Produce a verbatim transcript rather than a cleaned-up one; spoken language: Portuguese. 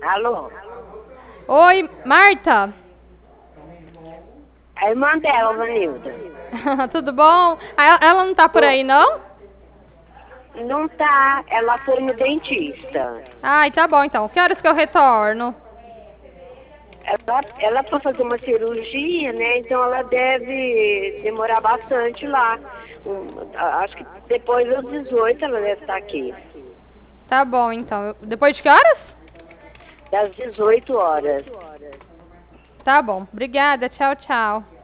Alô? Oi, Marta. A irmã dela, Vanilda. Tudo bom? Ah, Ela ela não tá por Ô, aí, não? não tá, ela foi no dentista. Ai, tá bom então. Que horas que eu retorno? Ela, ela foi fazer uma cirurgia, né? Então ela deve demorar bastante lá. Um, a- acho que depois das dezoito ela deve estar aqui. Tá bom então. Eu- Depois de que horas? Das dezoito horas. Tá bom. Obrigada. Tchau, tchau.